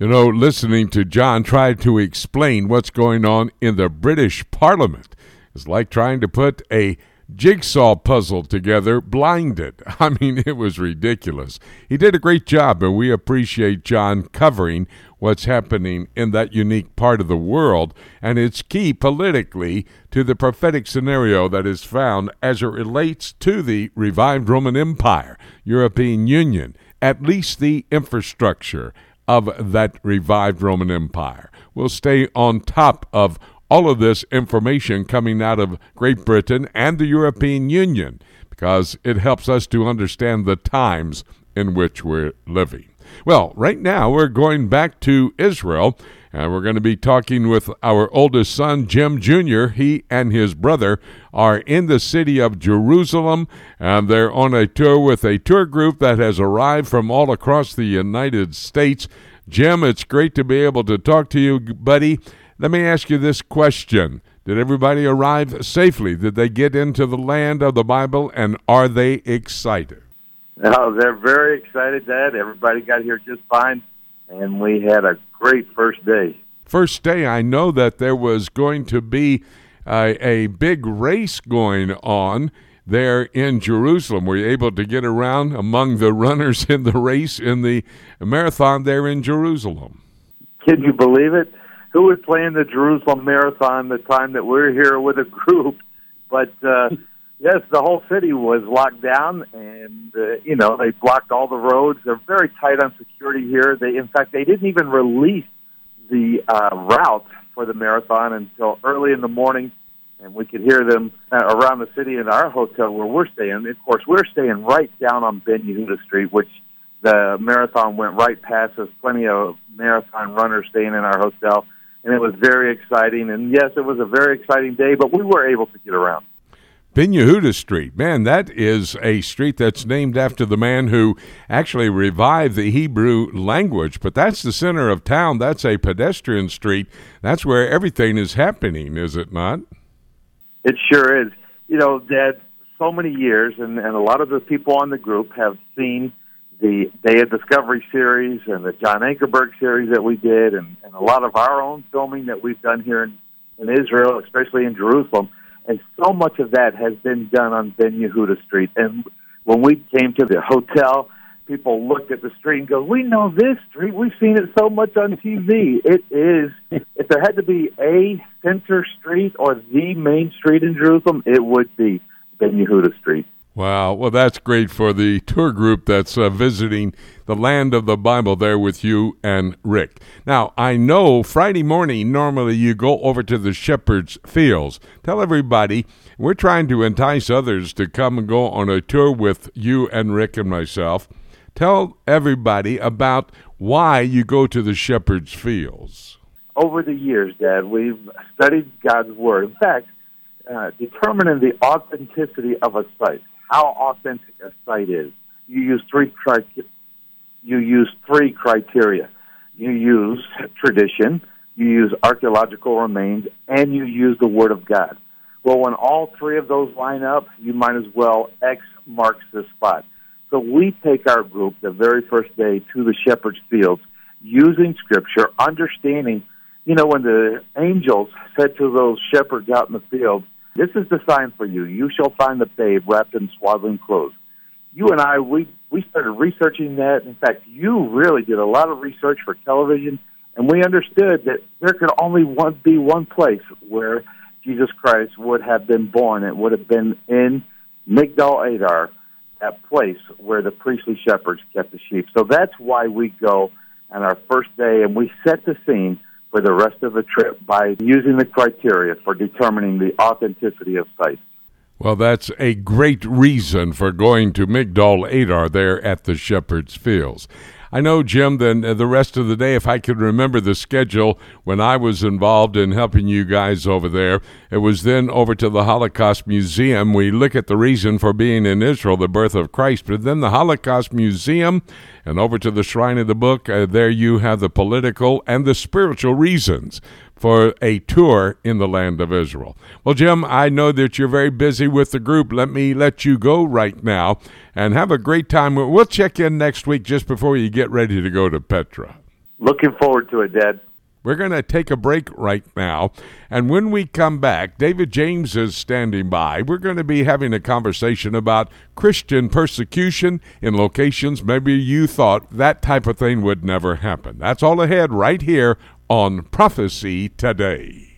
You know, listening to John try to explain what's going on in the British Parliament is like trying to put a jigsaw puzzle together blinded. I mean, it was ridiculous. He did a great job, and we appreciate John covering what's happening in that unique part of the world, and it's key politically to the prophetic scenario that is found as it relates to the revived Roman Empire, European Union, at least the infrastructure of that revived Roman Empire. We'll stay on top of all of this information coming out of Great Britain and the European Union because it helps us to understand the times in which we're living. Well, right now we're going back to Israel, and we're going to be talking with our oldest son, Jim Jr. He and his brother are in the city of Jerusalem, and they're on a tour with a tour group that has arrived from all across the United States. Jim, it's great to be able to talk to you, buddy. Let me ask you this question. Did everybody arrive safely? Did they get into the land of the Bible, and are they excited? Oh, they're very excited, Dad. Everybody got here just fine, and we had a great first day. First day, I know that there was going to be a big race going on there in Jerusalem. Were you able to get around among the runners in the race in the marathon there in Jerusalem? Can you believe it? Who was playing the Jerusalem Marathon the time that we were here with a group? But, yes, the whole city was locked down, and, they blocked all the roads. They're very tight on security here. In fact, they didn't even release the route for the marathon until early in the morning, and we could hear them around the city in our hotel where we're staying. Of course, we're staying right down on Ben Yehuda Street, which the marathon went right past us. Plenty of marathon runners staying in our hotel, and it was very exciting. And, yes, it was a very exciting day, but we were able to get around. Ben Yehuda Street, man, that is a street that's named after the man who actually revived the Hebrew language. But that's the center of town. That's a pedestrian street. That's where everything is happening, is it not? It sure is. You know, Dad, so many years, and a lot of the people on the group have seen the Day of Discovery series and the John Ankerberg series that we did, and a lot of our own filming that we've done here in Israel, especially in Jerusalem. And so much of that has been done on Ben Yehuda Street. And when we came to the hotel, people looked at the street and go, "We know this street. We've seen it so much on TV." It is, if there had to be a center street or the main street in Jerusalem, it would be Ben Yehuda Street. Wow. Well, that's great for the tour group that's visiting the land of the Bible there with you and Rick. Now, I know Friday morning, normally you go over to the Shepherd's Fields. Tell everybody, we're trying to entice others to come and go on a tour with you and Rick and myself. Tell everybody about why you go to the Shepherd's Fields. Over the years, Dad, we've studied God's Word. In fact, determining the authenticity of a site. How authentic a site is. You use three criteria. You use tradition, you use archaeological remains, and you use the Word of God. Well, when all three of those line up, you might as well X marks the spot. So we take our group the very first day to the Shepherd's Fields, using Scripture, understanding, when the angels said to those shepherds out in the field, "This is the sign for you. You shall find the babe wrapped in swaddling clothes." You and I, we started researching that. In fact, you really did a lot of research for television, and we understood that there could only be one place where Jesus Christ would have been born. It would have been in Migdal Adar, that place where the priestly shepherds kept the sheep. So that's why we go on our first day, and we set the scene for the rest of the trip by using the criteria for determining the authenticity of sites. Well, that's a great reason for going to Migdal Adar there at the Shepherd's Fields. I know, Jim, then the rest of the day, if I could remember the schedule when I was involved in helping you guys over there, it was then over to the Holocaust Museum. We look at the reason for being in Israel, the birth of Christ, but then the Holocaust Museum and over to the Shrine of the Book. There you have the political and the spiritual reasons for a tour in the land of Israel. Well, Jim, I know that you're very busy with the group. Let me let you go right now and have a great time. We'll check in next week just before you get ready to go to Petra. Looking forward to it, Dad. We're going to take a break right now, and when we come back, David James is standing by. We're going to be having a conversation about Christian persecution in locations maybe you thought that type of thing would never happen. That's all ahead right here on Prophecy Today.